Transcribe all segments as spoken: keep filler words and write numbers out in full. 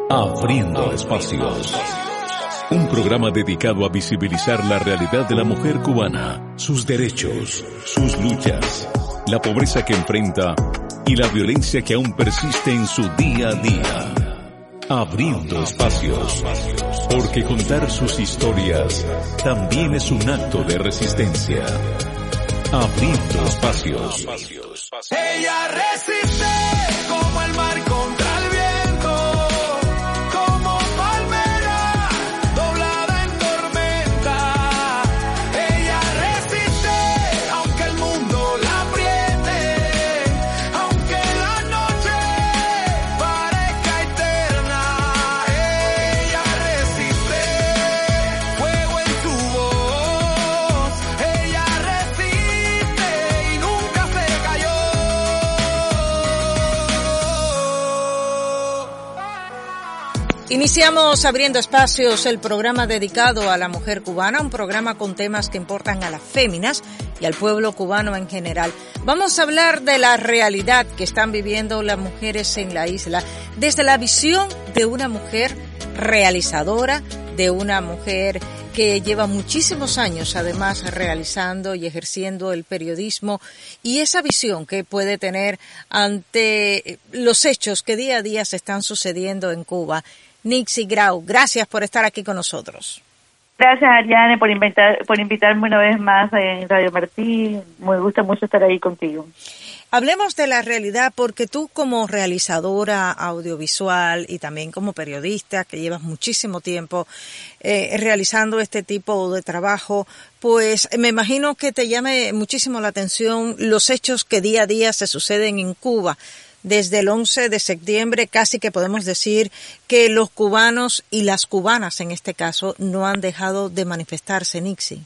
Abriendo Espacios. Un programa dedicado a visibilizar la realidad de la mujer cubana, sus derechos, sus luchas, la pobreza que enfrenta y la violencia que aún persiste en su día a día. Abriendo Espacios. Porque contar sus historias también es un acto de resistencia. Abriendo Espacios. Ella resiste como el mar contra el viento, como palmera doblada en tormenta. Ella resiste aunque el mundo la apriete, aunque la noche parezca eterna. Ella resiste, fuego en su voz. Ella resiste y nunca se cayó. Iniciamos Abriendo Espacios, el programa dedicado a la mujer cubana, un programa con temas que importan a las féminas y al pueblo cubano en general. Vamos a hablar de la realidad que están viviendo las mujeres en la isla, desde la visión de una mujer realizadora, de una mujer que lleva muchísimos años además realizando y ejerciendo el periodismo, y esa visión que puede tener ante los hechos que día a día se están sucediendo en Cuba. Nixie Grau, gracias por estar aquí con nosotros. Gracias, Ariane, por invitar, por invitarme una vez más en Radio Martí. Me gusta mucho estar ahí contigo. Hablemos de la realidad, porque tú como realizadora audiovisual y también como periodista que llevas muchísimo tiempo eh, realizando este tipo de trabajo, pues me imagino que te llame muchísimo la atención los hechos que día a día se suceden en Cuba. Desde el once de septiembre casi que podemos decir que los cubanos y las cubanas en este caso no han dejado de manifestarse, Nixie.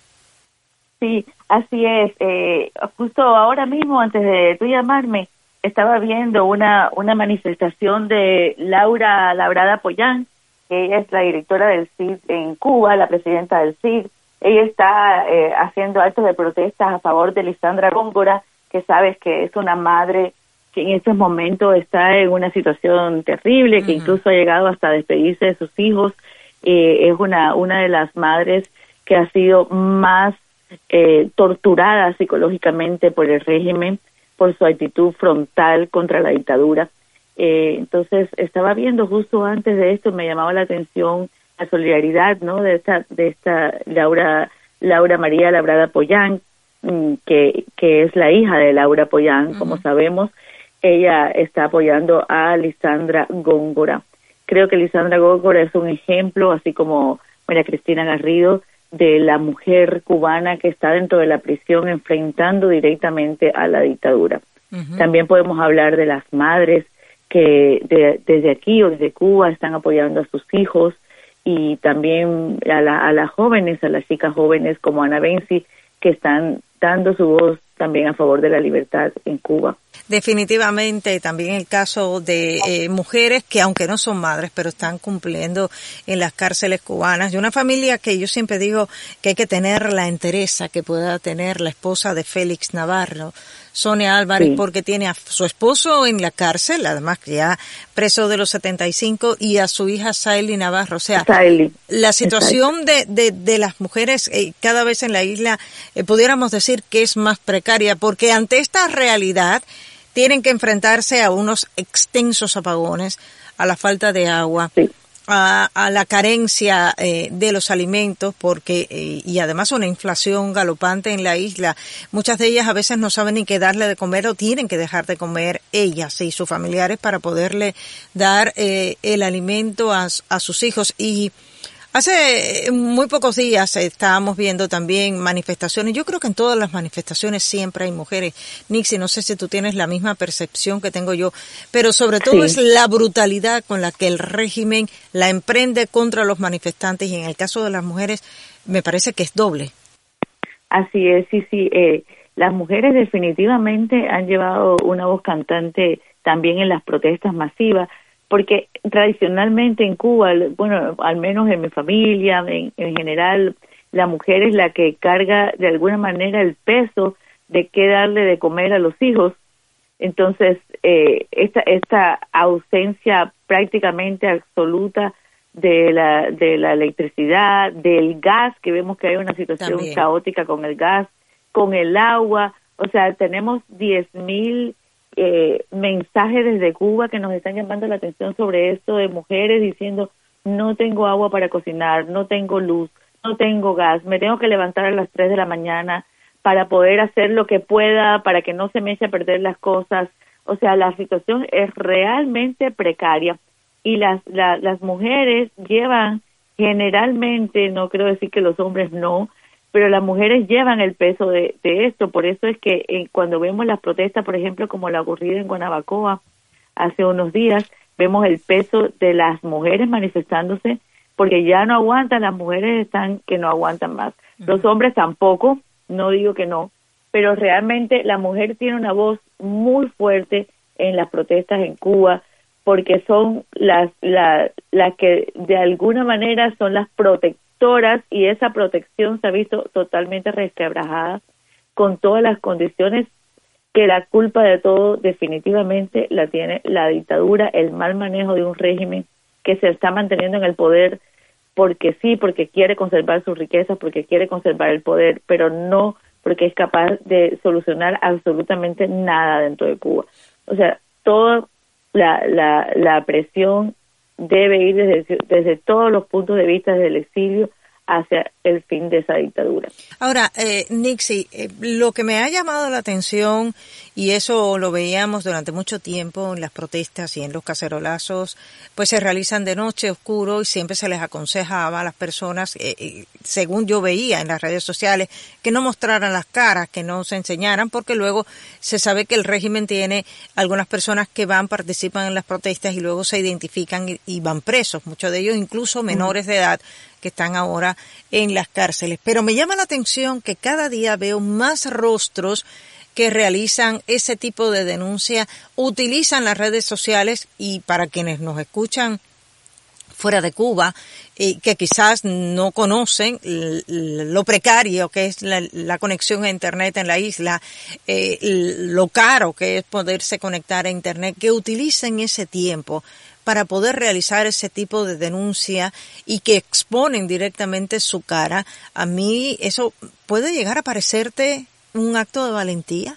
Sí, así es. Eh, justo ahora mismo, antes de tú llamarme, estaba viendo una una manifestación de Laura Labrada Pollán, que ella es la directora del C I D en Cuba, la presidenta del C I D. Ella está eh, haciendo actos de protestas a favor de Lisandra Góngora, que sabes que es una madre que en estos momentos está en una situación terrible, que uh-huh. incluso ha llegado hasta despedirse de sus hijos. Eh, es una una de las madres que ha sido más eh, torturada psicológicamente por el régimen, por su actitud frontal contra la dictadura. Eh, entonces, estaba viendo justo antes de esto, me llamaba la atención la solidaridad, ¿no?, de esta de esta Laura Laura María Labrada Pollán, que que es la hija de Laura Pollán, uh-huh. como sabemos. Ella está apoyando a Lisandra Góngora. Creo que Lisandra Góngora es un ejemplo, así como María Cristina Garrido, de la mujer cubana que está dentro de la prisión enfrentando directamente a la dictadura. Uh-huh. También podemos hablar de las madres que de, desde aquí o desde Cuba están apoyando a sus hijos, y también a, la, a las jóvenes, a las chicas jóvenes como Ana Benzi, que están dando su voz también a favor de la libertad en Cuba. Definitivamente, también el caso de eh, mujeres que aunque no son madres, pero están cumpliendo en las cárceles cubanas, y una familia que yo siempre digo que hay que tener la entereza que pueda tener la esposa de Félix Navarro, Sonia Álvarez, sí. porque tiene a su esposo en la cárcel, además que ya preso de los setenta y cinco, y a su hija Saily Navarro. O sea, Saily. la situación de, de, de las mujeres eh, cada vez en la isla, eh, pudiéramos decir que es más precaria, porque ante esta realidad tienen que enfrentarse a unos extensos apagones, a la falta de agua, sí. a, a la carencia eh, de los alimentos, porque eh, y además una inflación galopante en la isla. Muchas de ellas a veces no saben ni qué darle de comer, o tienen que dejar de comer ellas y sus familiares para poderle dar eh, el alimento a, a sus hijos. Y hace muy pocos días estábamos viendo también manifestaciones. Yo creo que en todas las manifestaciones siempre hay mujeres. Nixie, no sé si tú tienes la misma percepción que tengo yo, pero sobre todo sí. es la brutalidad con la que el régimen la emprende contra los manifestantes, y en el caso de las mujeres me parece que es doble. Así es, sí, sí. Eh, las mujeres definitivamente han llevado una voz cantante también en las protestas masivas, porque tradicionalmente en Cuba, bueno, al menos en mi familia, en, en general, la mujer es la que carga de alguna manera el peso de qué darle de comer a los hijos, Entonces, eh, esta, esta ausencia prácticamente absoluta de la, de la electricidad, del gas, que vemos que hay una situación También caótica con el gas, con el agua, o sea, tenemos diez mil eh, mensajes desde Cuba que nos están llamando la atención sobre esto, de mujeres diciendo, no tengo agua para cocinar, no tengo luz, no tengo gas, me tengo que levantar a las tres de la mañana para poder hacer lo que pueda, para que no se me eche a perder las cosas. O sea, la situación es realmente precaria y las la, las mujeres llevan generalmente, no quiero decir que los hombres no, pero las mujeres llevan el peso de, de esto. Por eso es que eh, cuando vemos las protestas, por ejemplo, como la ocurrida en Guanabacoa hace unos días, vemos el peso de las mujeres manifestándose, porque ya no aguantan, las mujeres están que no aguantan más. Los hombres tampoco, no digo que no, pero realmente la mujer tiene una voz muy fuerte en las protestas en Cuba, porque son las la, las que de alguna manera son las protectoras, y esa protección se ha visto totalmente resquebrajada con todas las condiciones, que la culpa de todo definitivamente la tiene la dictadura, el mal manejo de un régimen que se está manteniendo en el poder porque sí, porque quiere conservar sus riquezas, porque quiere conservar el poder, pero no porque es capaz de solucionar absolutamente nada dentro de Cuba. O sea, toda la, la, la presión debe ir desde, desde todos los puntos de vista, desde el exilio hacia el fin de esa dictadura. Ahora, eh, Nixie, eh, lo que me ha llamado la atención, y eso lo veíamos durante mucho tiempo en las protestas y en los cacerolazos, pues se realizan de noche, oscuro, y siempre se les aconsejaba a las personas, eh, eh, según yo veía en las redes sociales, que no mostraran las caras, que no se enseñaran, porque luego se sabe que el régimen tiene algunas personas que van, participan en las protestas y luego se identifican y, y van presos, muchos de ellos incluso menores de edad, que están ahora en las cárceles. Pero me llama la atención que cada día veo más rostros que realizan ese tipo de denuncia, utilizan las redes sociales, y para quienes nos escuchan fuera de Cuba, eh, que quizás no conocen lo precario que es la, la conexión a Internet en la isla, eh, lo caro que es poderse conectar a Internet, que utilicen ese tiempo para poder realizar ese tipo de denuncia y que exponen directamente su cara. A mí eso puede llegar a parecerte un acto de valentía.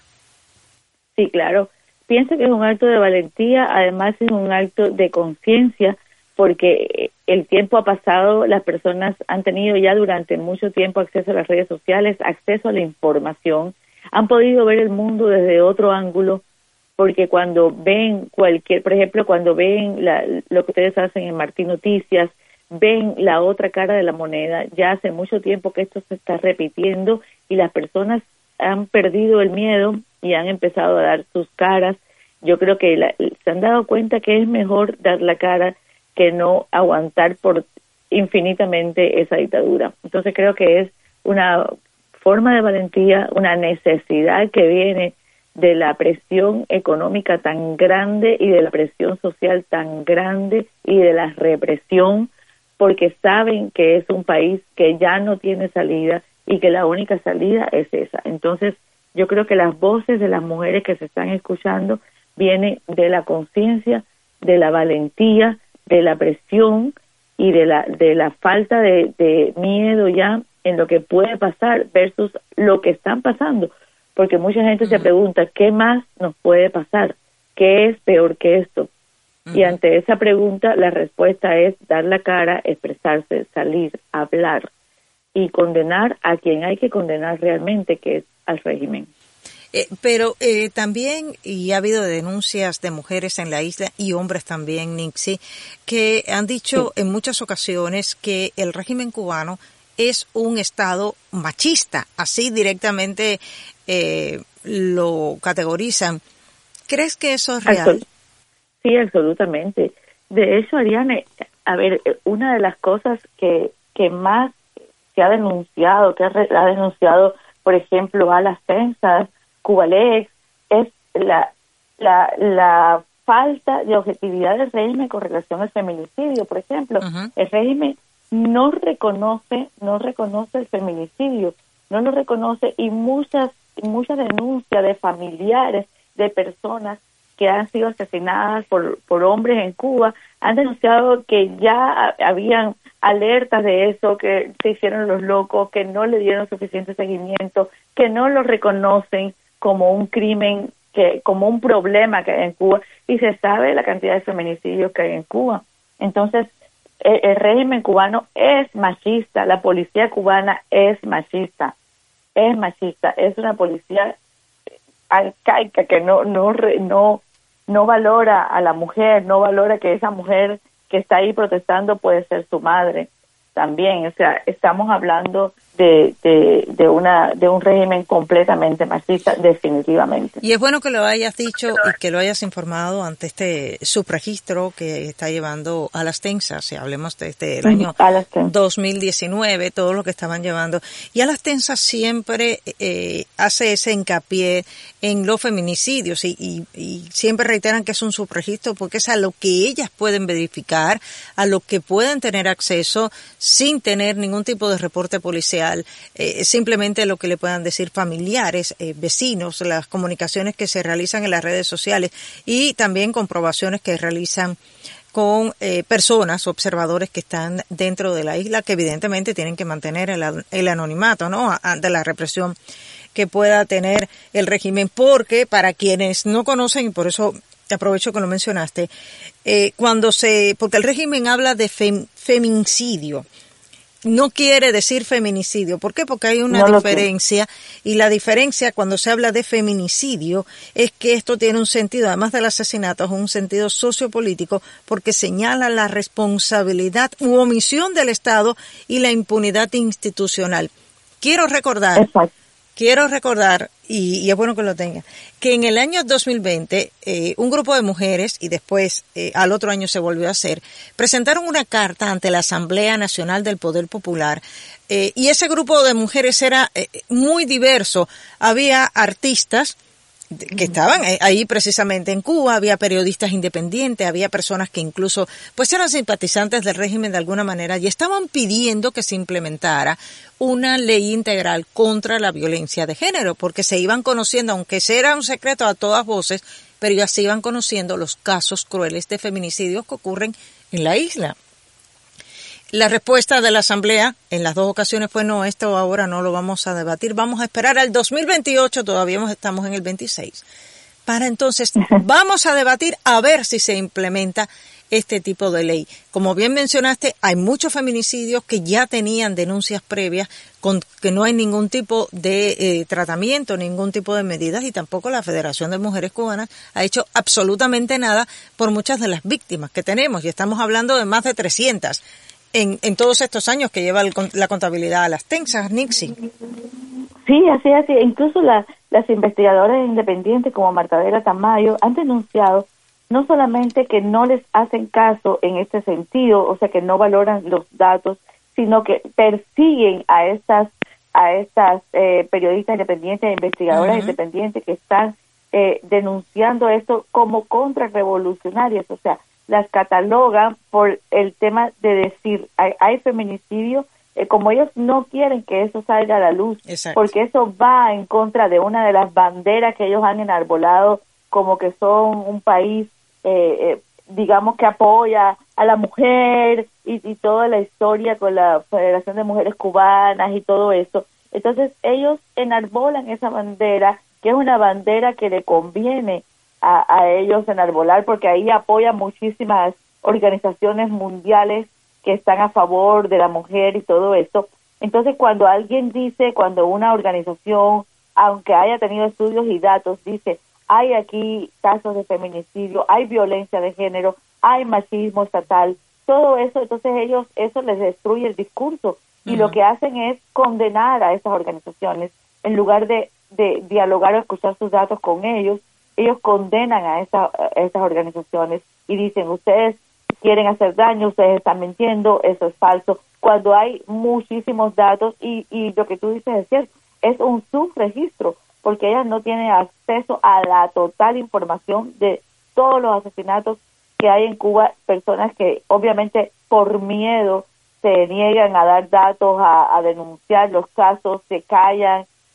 Sí, claro. Pienso que es un acto de valentía, además es un acto de conciencia, porque el tiempo ha pasado, las personas han tenido ya durante mucho tiempo acceso a las redes sociales, acceso a la información, han podido ver el mundo desde otro ángulo, porque cuando ven cualquier, por ejemplo, cuando ven la, lo que ustedes hacen en Martín Noticias, ven la otra cara de la moneda, ya hace mucho tiempo que esto se está repitiendo y las personas han perdido el miedo y han empezado a dar sus caras. Yo creo que la, se han dado cuenta que es mejor dar la cara que no aguantar por infinitamente esa dictadura. Entonces creo que es una forma de valentía, una necesidad que viene de la presión económica tan grande y de la presión social tan grande y de la represión, porque saben que es un país que ya no tiene salida y que la única salida es esa. Entonces, yo creo que las voces de las mujeres que se están escuchando vienen de la conciencia, de la valentía, de la presión y de la de la falta de, de miedo ya en lo que puede pasar versus lo que están pasando. Porque mucha gente uh-huh. se pregunta, ¿qué más nos puede pasar? ¿Qué es peor que esto? Uh-huh. Y ante esa pregunta, la respuesta es dar la cara, expresarse, salir, hablar y condenar a quien hay que condenar realmente, que es al régimen. Eh, pero eh, también, y ha habido denuncias de mujeres en la isla y hombres también, Nixie, que han dicho sí. en muchas ocasiones que el régimen cubano es un Estado machista, así directamente eh, lo categorizan. ¿Crees que eso es real? Absol- sí, absolutamente. De hecho, Ariane, a ver, una de las cosas que, que más se ha denunciado, que ha, re- ha denunciado, por ejemplo, a las Tensas, Cubalex, es la, la, la falta de objetividad del régimen con relación al feminicidio, por ejemplo. Uh-huh. El régimen no reconoce, no reconoce el feminicidio, no lo reconoce, y muchas, muchas denuncias de familiares de personas que han sido asesinadas por, por hombres en Cuba han denunciado que ya habían alertas de eso, que se hicieron los locos, que no le dieron suficiente seguimiento, que no lo reconocen como un crimen, que como un problema que hay en Cuba, y se sabe la cantidad de feminicidios que hay en Cuba. Entonces, el, el régimen cubano es machista, la policía cubana es machista, es machista, es una policía arcaica que no no no no valora a la mujer, no valora que esa mujer que está ahí protestando puede ser su madre también. O sea, estamos hablando de, de, de una de un régimen completamente machista, definitivamente. Y es bueno que lo hayas dicho y que lo hayas informado ante este subregistro que está llevando Alastensa, si hablemos desde el año dos mil diecinueve, todo lo que estaban llevando. Y Alastensa siempre eh, hace ese hincapié en los feminicidios y, y, y siempre reiteran que es un subregistro porque es a lo que ellas pueden verificar, a lo que pueden tener acceso sin tener ningún tipo de reporte policial. Eh, simplemente lo que le puedan decir familiares, eh, vecinos, las comunicaciones que se realizan en las redes sociales y también comprobaciones que realizan con eh, personas, observadores que están dentro de la isla, que evidentemente tienen que mantener el, el anonimato, ¿no?, ante la represión que pueda tener el régimen, porque para quienes no conocen, y por eso aprovecho que lo mencionaste, eh, cuando se, porque el régimen habla de fem, feminicidio, no quiere decir feminicidio. ¿Por qué? Porque hay una no diferencia, y la diferencia cuando se habla de feminicidio es que esto tiene un sentido, además del asesinato, es un sentido sociopolítico, porque señala la responsabilidad u omisión del Estado y la impunidad institucional. Quiero recordar, Exacto. quiero recordar, y, y es bueno que lo tenga, que en el año dos mil veinte, eh, un grupo de mujeres, y después eh, al otro año se volvió a hacer, presentaron una carta ante la Asamblea Nacional del Poder Popular, eh, y ese grupo de mujeres era eh, muy diverso. Había artistas que estaban ahí precisamente en Cuba, había periodistas independientes, había personas que incluso pues eran simpatizantes del régimen de alguna manera y estaban pidiendo que se implementara una ley integral contra la violencia de género, porque se iban conociendo, aunque era un secreto a todas voces, pero ya se iban conociendo los casos crueles de feminicidios que ocurren en la isla. La respuesta de la Asamblea en las dos ocasiones fue no, esto ahora no lo vamos a debatir, vamos a esperar al dos mil veintiocho, todavía estamos en el veintiséis, para entonces vamos a debatir a ver si se implementa este tipo de ley. Como bien mencionaste, hay muchos feminicidios que ya tenían denuncias previas con que no hay ningún tipo de eh, tratamiento, ningún tipo de medidas, y tampoco la Federación de Mujeres Cubanas ha hecho absolutamente nada por muchas de las víctimas que tenemos, y estamos hablando de más de trescientas. En, en todos estos años que lleva el, la contabilidad a las Tensas, Nixie. Sí, así es, así. Incluso la, las investigadoras independientes como Marta Vera Tamayo han denunciado no solamente que no les hacen caso en este sentido, o sea, que no valoran los datos, sino que persiguen a estas a estas eh, periodistas independientes e investigadoras uh-huh. independientes que están eh, denunciando esto como contrarrevolucionarias, o sea, las catalogan por el tema de decir hay, hay feminicidio, eh, como ellos no quieren que eso salga a la luz, Exacto. porque eso va en contra de una de las banderas que ellos han enarbolado, como que son un país, eh, eh, digamos, que apoya a la mujer y, y toda la historia con la Federación de Mujeres Cubanas y todo eso. Entonces ellos enarbolan esa bandera, que es una bandera que le conviene A, a ellos enarbolar, porque ahí apoyan muchísimas organizaciones mundiales que están a favor de la mujer y todo esto. Entonces, cuando alguien dice, cuando una organización, aunque haya tenido estudios y datos, dice, hay aquí casos de feminicidio, hay violencia de género, hay machismo estatal, todo eso, entonces ellos, eso les destruye el discurso, y uh-huh. lo que hacen es condenar a esas organizaciones, en lugar de, de dialogar o escuchar sus datos con ellos. Ellos condenan a, esa, a esas organizaciones y dicen, ustedes quieren hacer daño, ustedes están mintiendo, eso es falso, cuando hay muchísimos datos y, y lo que tú dices es cierto, es un subregistro, porque ellas no tienen acceso a la total información de todos los asesinatos que hay en Cuba, personas que obviamente por miedo se niegan a dar datos, a, a denunciar los casos, se callan,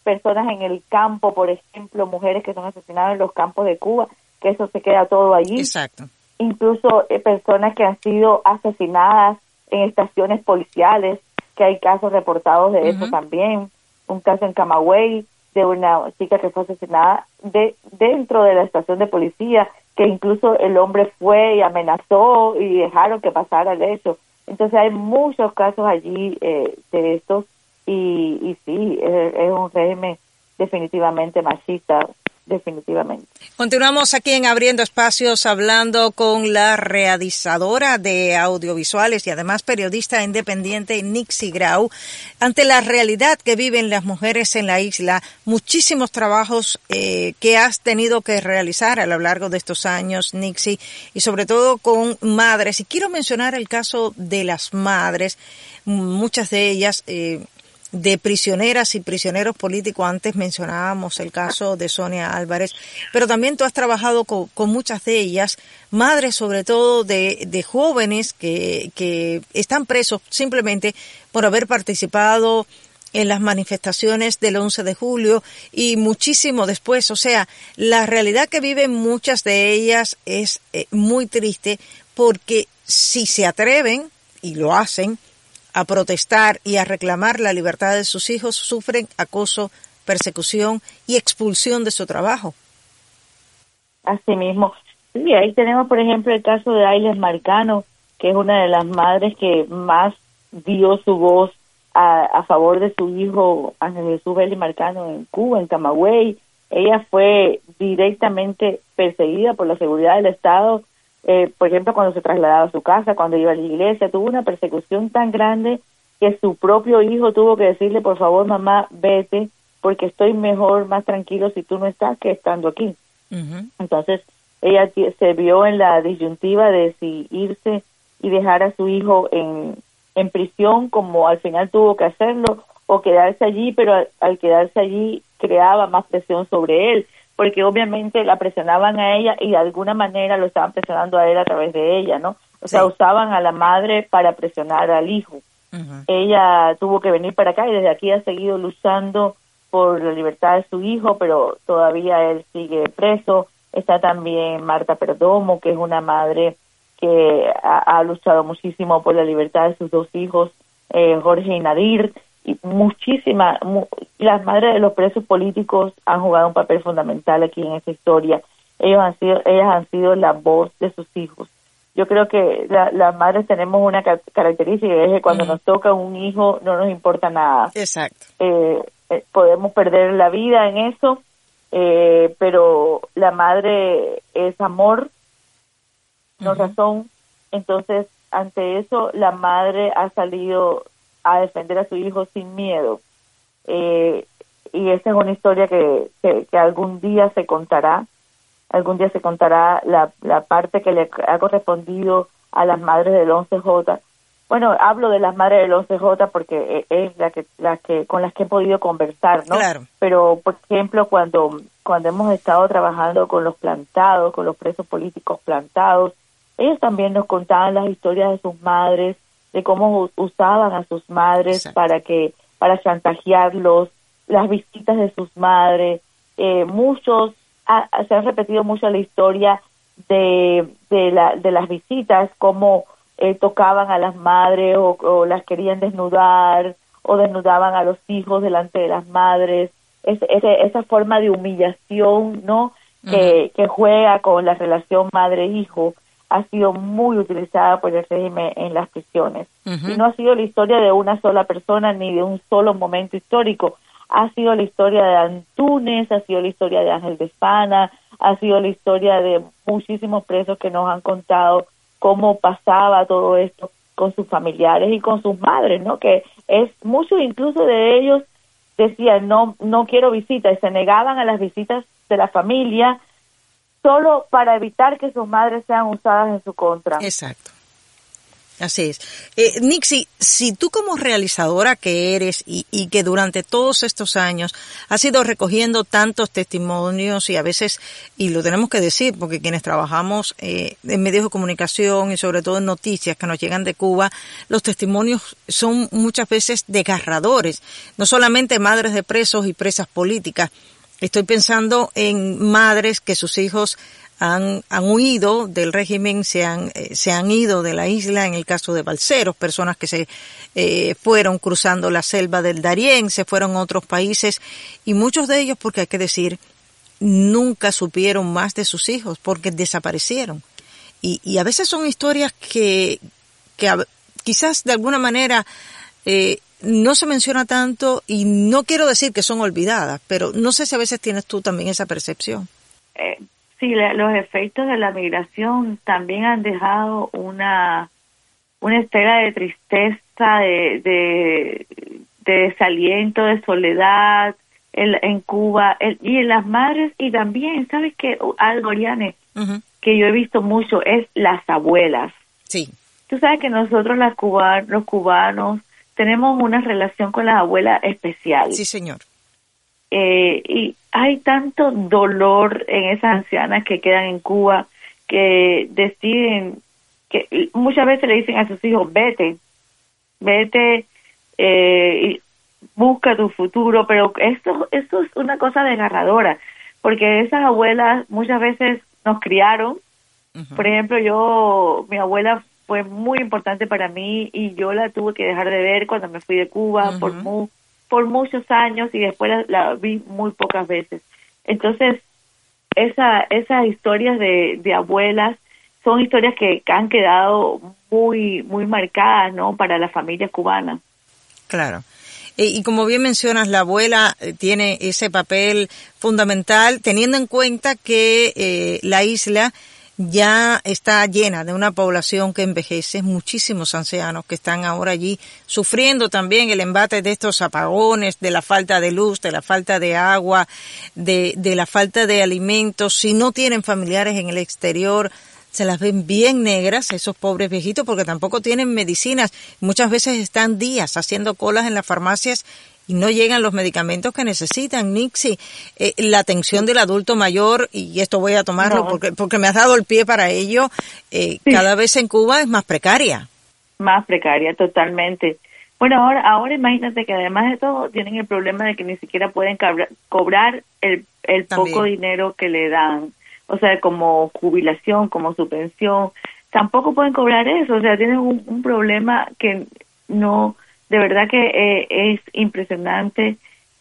personas en el campo, por ejemplo, mujeres que son asesinadas en los campos de Cuba, que eso se queda todo allí. Exacto. Incluso eh, personas que han sido asesinadas en estaciones policiales, que hay casos reportados de uh-huh. eso también. Un caso en Camagüey de una chica que fue asesinada de dentro de la estación de policía, que incluso el hombre fue y amenazó y dejaron que pasara el hecho. Entonces hay muchos casos allí eh, de estos y, y sí, es, es un régimen definitivamente machista, definitivamente. Continuamos aquí en Abriendo Espacios hablando con la realizadora de audiovisuales y además periodista independiente Nixie Grau. Ante la realidad que viven las mujeres en la isla, muchísimos trabajos eh, que has tenido que realizar a lo largo de estos años, Nixie, y sobre todo con madres. Y quiero mencionar el caso de las madres, muchas de ellas eh, de prisioneras y prisioneros políticos. Antes mencionábamos el caso de Sonia Álvarez, pero también tú has trabajado con, con muchas de ellas, madres sobre todo de, de jóvenes que, que están presos simplemente por haber participado en las manifestaciones del once de julio y muchísimo después. O sea, la realidad que viven muchas de ellas es eh, muy triste, porque si se atreven, y lo hacen, a protestar y a reclamar la libertad de sus hijos, sufren acoso, persecución y expulsión de su trabajo. Así mismo. Sí, ahí tenemos, por ejemplo, el caso de Ailes Marcano, que es una de las madres que más dio su voz a, a favor de su hijo Ángel Jesús Vélez Marcano en Cuba, en Camagüey. Ella fue directamente perseguida por la seguridad del Estado. Eh, por ejemplo, cuando se trasladaba a su casa, cuando iba a la iglesia, tuvo una persecución tan grande que su propio hijo tuvo que decirle, por favor, mamá, vete, porque estoy mejor, más tranquilo si tú no estás que estando aquí. Uh-huh. Entonces, ella t- se vio en la disyuntiva de si irse y dejar a su hijo en, en prisión, como al final tuvo que hacerlo, o quedarse allí, pero al, al quedarse allí creaba más presión sobre él, porque obviamente la presionaban a ella y de alguna manera lo estaban presionando a él a través de ella, ¿no? O sí. sea, usaban a la madre para presionar al hijo. Uh-huh. Ella tuvo que venir para acá y desde aquí ha seguido luchando por la libertad de su hijo, pero todavía él sigue preso. Está también Marta Perdomo, que es una madre que ha, ha luchado muchísimo por la libertad de sus dos hijos, eh, Jorge y Nadir. Y muchísimas, mu- las madres de los presos políticos han jugado un papel fundamental aquí en esta historia. Ellos han sido, ellas han sido la voz de sus hijos. Yo creo que la, las madres tenemos una ca- característica, es que cuando uh-huh. nos toca un hijo no nos importa nada. Exacto. Eh, eh, podemos perder la vida en eso, eh, pero la madre es amor, no uh-huh. razón. Entonces, ante eso, la madre ha salido a defender a su hijo sin miedo. Eh, y esta es una historia que, que, que algún día se contará, algún día se contará la, la parte que le ha correspondido a las madres del once J. Bueno, hablo de las madres del once J porque es la que, la que con las que he podido conversar, ¿no? Claro. Pero, por ejemplo, cuando, cuando hemos estado trabajando con los plantados, con los presos políticos plantados, ellos también nos contaban las historias de sus madres, de cómo usaban a sus madres Exacto. para que para chantajearlos, las visitas de sus madres. Eh, muchos ha, se han repetido mucho la historia de de, la, de las visitas, cómo eh, tocaban a las madres o, o las querían desnudar o desnudaban a los hijos delante de las madres. Es, es, esa forma de humillación, ¿no? Uh-huh. que, que juega con la relación madre-hijo ha sido muy utilizada por el régimen en las prisiones. Uh-huh. Y no ha sido la historia de una sola persona ni de un solo momento histórico. Ha sido la historia de Antunes, ha sido la historia de Ángel Despana, ha sido la historia de muchísimos presos que nos han contado cómo pasaba todo esto con sus familiares y con sus madres, ¿no? Que es muchos incluso de ellos decían, no, no quiero visitas, y se negaban a las visitas de la familia solo para evitar que sus madres sean usadas en su contra. Exacto. Así es. Eh, Nixie, si tú como realizadora que eres y, y que durante todos estos años has ido recogiendo tantos testimonios y a veces, y lo tenemos que decir porque quienes trabajamos eh, en medios de comunicación y sobre todo en noticias que nos llegan de Cuba, los testimonios son muchas veces desgarradores, no solamente madres de presos y presas políticas. Estoy pensando en madres que sus hijos Han, han huido del régimen, se han, eh, se han ido de la isla, en el caso de Balseros, personas que se eh, fueron cruzando la selva del Darién, se fueron a otros países, y muchos de ellos, porque hay que decir, nunca supieron más de sus hijos, porque desaparecieron. Y, y a veces son historias que, que a, quizás de alguna manera eh, no se menciona tanto, y no quiero decir que son olvidadas, pero no sé si a veces tienes tú también esa percepción. Eh. Sí, la, los efectos de la migración también han dejado una una estela de tristeza, de, de, de desaliento, de soledad en, en Cuba el, y en las madres. Y también, ¿sabes qué? Algo, Oriane, uh-huh. que yo he visto mucho es las abuelas. Sí. Tú sabes que nosotros las cuba, los cubanos tenemos una relación con las abuelas especial. Sí, señor. Eh, y hay tanto dolor en esas ancianas que quedan en Cuba que deciden, que muchas veces le dicen a sus hijos, vete, vete, eh, y busca tu futuro, pero esto, esto es una cosa desgarradora, porque esas abuelas muchas veces nos criaron. Uh-huh. Por ejemplo, yo, mi abuela fue muy importante para mí y yo la tuve que dejar de ver cuando me fui de Cuba uh-huh. por muy por muchos años y después la, la vi muy pocas veces. Entonces, esa, esas historias de, de abuelas son historias que han quedado muy muy marcadas, ¿no?, para la familia cubana. Claro. Y, y como bien mencionas, la abuela tiene ese papel fundamental, teniendo en cuenta que eh, la isla ya está llena de una población que envejece, muchísimos ancianos que están ahora allí sufriendo también el embate de estos apagones, de la falta de luz, de la falta de agua, de, de la falta de alimentos. Si no tienen familiares en el exterior, se las ven bien negras, esos pobres viejitos, porque tampoco tienen medicinas. Muchas veces están días haciendo colas en las farmacias y no llegan los medicamentos que necesitan. Nixie, eh, la atención del adulto mayor, y esto voy a tomarlo no. porque porque me has dado el pie para ello, eh, sí. cada vez en Cuba es más precaria. Más precaria, totalmente. Bueno, ahora ahora imagínate que además de todo tienen el problema de que ni siquiera pueden cabra, cobrar el, el poco dinero que le dan. O sea, como jubilación, como su pensión, tampoco pueden cobrar eso. O sea, tienen un, un problema que no... De verdad que eh, es impresionante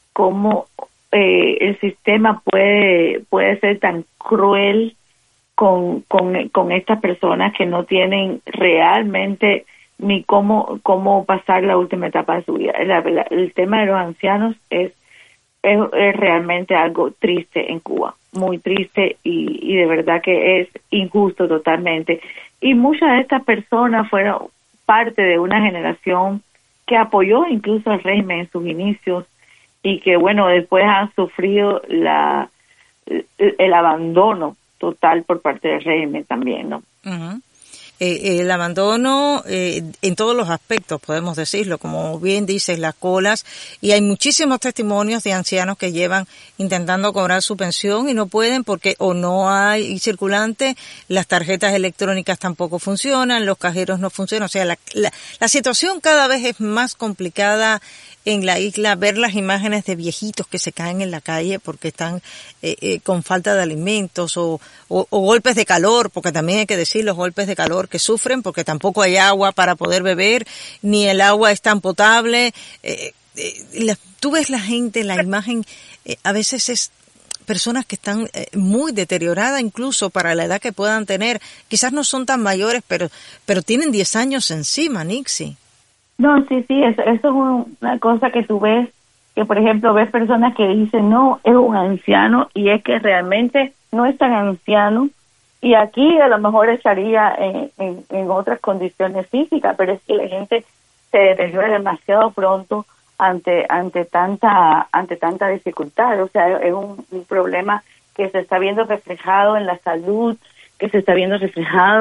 cómo eh, el sistema puede puede ser tan cruel con, con con estas personas que no tienen realmente ni cómo cómo pasar la última etapa de su vida. La, la, el tema de los ancianos es, es es realmente algo triste en Cuba, muy triste y, y de verdad que es injusto totalmente. Y muchas de estas personas fueron parte de una generación que apoyó incluso al régimen en sus inicios y que, bueno, después han sufrido la el, el abandono total por parte del régimen también, ¿no? Uh-huh. Eh, el abandono eh, en todos los aspectos, podemos decirlo, como bien dices, las colas, y hay muchísimos testimonios de ancianos que llevan intentando cobrar su pensión y no pueden porque o no hay circulante, las tarjetas electrónicas tampoco funcionan, los cajeros no funcionan, o sea, la, la, la situación cada vez es más complicada en la isla. Ver las imágenes de viejitos que se caen en la calle porque están eh, eh, con falta de alimentos o, o, o golpes de calor, porque también hay que decir los golpes de calor que sufren porque tampoco hay agua para poder beber, ni el agua es tan potable. Eh, eh, la, tú ves la gente, la imagen, eh, a veces es personas que están eh, muy deterioradas incluso para la edad que puedan tener. Quizás no son tan mayores, pero pero tienen diez años encima, Nixie. No, sí, sí, eso, eso es un, una cosa que tú ves, que por ejemplo ves personas que dicen, no, es un anciano, y es que realmente no es tan anciano, y aquí a lo mejor estaría en, en, en otras condiciones físicas, pero es que la gente se deteriora demasiado pronto ante ante tanta ante tanta dificultad. O sea, es un, un problema que se está viendo reflejado en la salud, que se está viendo reflejado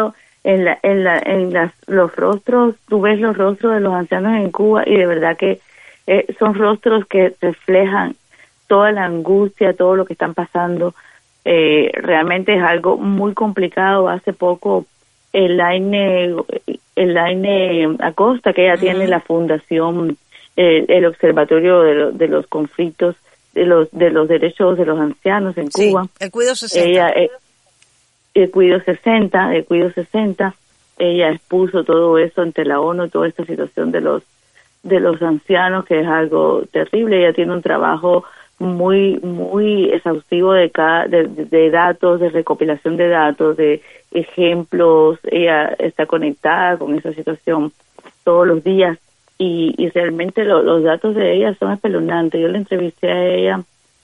en la, en la, en las, los rostros, tú ves los rostros de los ancianos en Cuba y de verdad que eh, son rostros que reflejan toda la angustia, todo lo que están pasando. Eh, realmente es algo muy complicado. Hace poco Elaine, Elaine Acosta, que ella uh-huh. tiene la fundación, eh, el Observatorio de, lo, de los Conflictos, de los de los Derechos de los Ancianos en sí, Cuba. el Cuido sesenta. Ella, eh, el Cuido sesenta, el Cuido sesenta, ella expuso todo eso ante la ONU, toda esta situación de los de los ancianos, que es algo terrible. Ella tiene un trabajo muy muy exhaustivo de cada de, de datos, de recopilación de datos, de ejemplos. Ella está conectada con esa situación todos los días y, y realmente lo, los datos de ella son espeluznantes. Yo la entrevisté a ella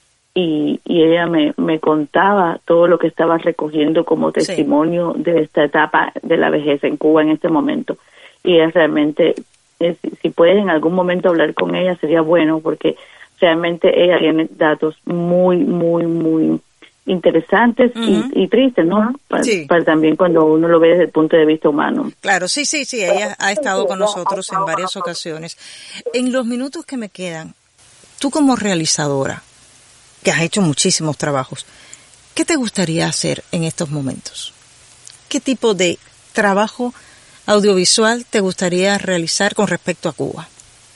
y, y ella me, me contaba todo lo que estaba recogiendo como testimonio sí. de esta etapa de la vejez en Cuba en este momento. Y ella realmente, eh, si, si puedes en algún momento hablar con ella sería bueno, porque realmente ella tiene datos muy, muy, muy interesantes uh-huh. y, y tristes, ¿no? Para, sí. para también cuando uno lo ve desde el punto de vista humano. Claro, sí, sí, sí, ella ha estado con nosotros en varias ocasiones. En los minutos que me quedan, tú como realizadora, que has hecho muchísimos trabajos, ¿qué te gustaría hacer en estos momentos? ¿Qué tipo de trabajo audiovisual te gustaría realizar con respecto a Cuba?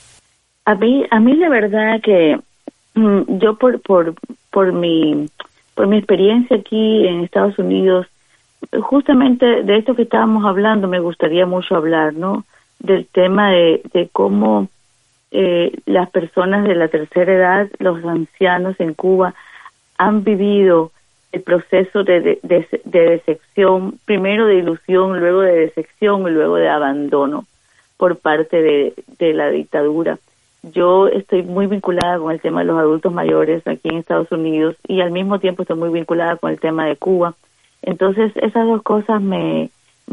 A mí, a mí la verdad que mm, yo por por por mi por mi experiencia aquí en Estados Unidos, justamente de esto que estábamos hablando, me gustaría mucho hablar, ¿no? Del tema de, de cómo eh, las personas de la tercera edad, los ancianos en Cuba, han vivido el proceso de, de, de, de decepción, primero de ilusión, luego de decepción y luego de abandono por parte de, de la dictadura. Yo estoy muy vinculada con el tema de los adultos mayores aquí en Estados Unidos y al mismo tiempo estoy muy vinculada con el tema de Cuba. Entonces esas dos cosas me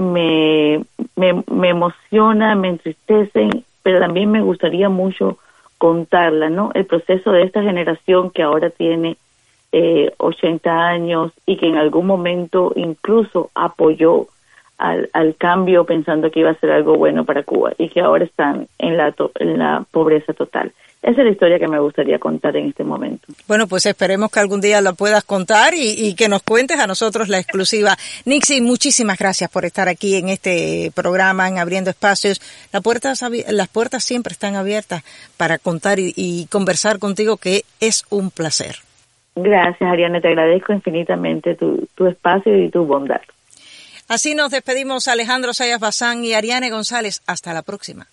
me me, me emocionan, me entristecen, pero también me gustaría mucho contarla, ¿no? El proceso de esta generación que ahora tiene eh, ochenta años y que en algún momento incluso apoyó Al, al cambio pensando que iba a ser algo bueno para Cuba y que ahora están en la to- en la pobreza total. Esa es la historia que me gustaría contar en este momento. Bueno, pues esperemos que algún día la puedas contar y, y que nos cuentes a nosotros la exclusiva. Nixie, muchísimas gracias por estar aquí en este programa, en Abriendo Espacios. Las puertas, las puertas siempre están abiertas para contar y, y conversar contigo, que es un placer. Gracias, Ariane, te agradezco infinitamente tu, tu espacio y tu bondad. Así nos despedimos, Alejandro Zayas Bazán y Ariane González. Hasta la próxima.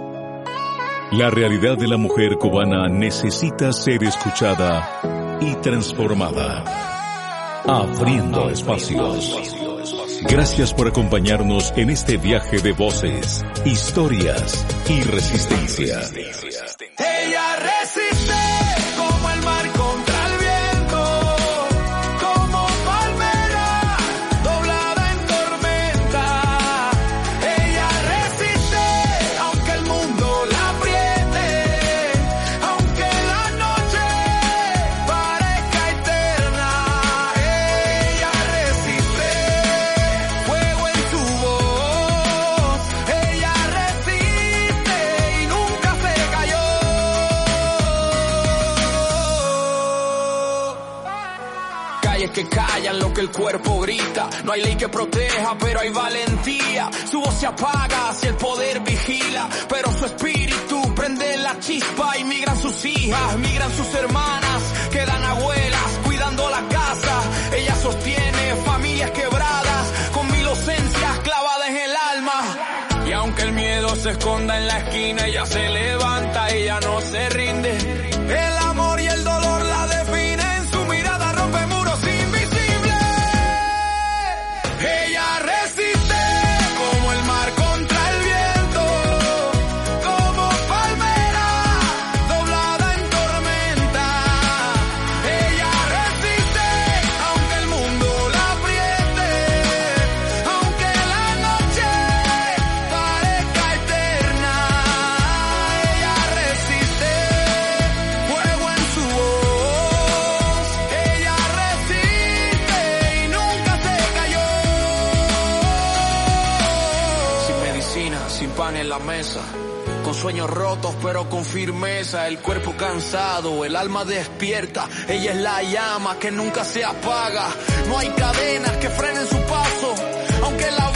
La realidad de la mujer cubana necesita ser escuchada y transformada. Abriendo espacios. Gracias por acompañarnos en este viaje de voces, historias y resistencia. Ella resiste como el mar contra el viento, como palmera doblada en tormenta. Ella resiste aunque el mundo la apriete, aunque la noche parezca eterna. Ella resiste, fuego en su voz. Ella resiste y nunca se cayó. Calles que callan lo que el cuerpo grita. No hay ley que proteja, pero hay valentía. Su voz se apaga si el poder vigila, pero su espíritu prende la chispa. Y migran sus hijas, migran sus hermanas, quedan abuelas cuidando la casa. Ella sostiene familias quebradas con mil ausencias clavadas en el alma. Y aunque el miedo se esconda en la esquina, ella se levanta, ella no se rinde. El amor y el dolor la definen, su mirada rompe muros invisibles. Ella resiste como el mar contra el viento, como palmera doblada en tormenta. Ella resiste aunque el mundo la apriete, aunque la noche parezca eterna. Ella resiste. sin pan en la mesa, con sueños rotos pero con firmeza, el cuerpo cansado, el alma despierta, ella es la llama que nunca se apaga, no hay cadenas que frenen su paso, aunque la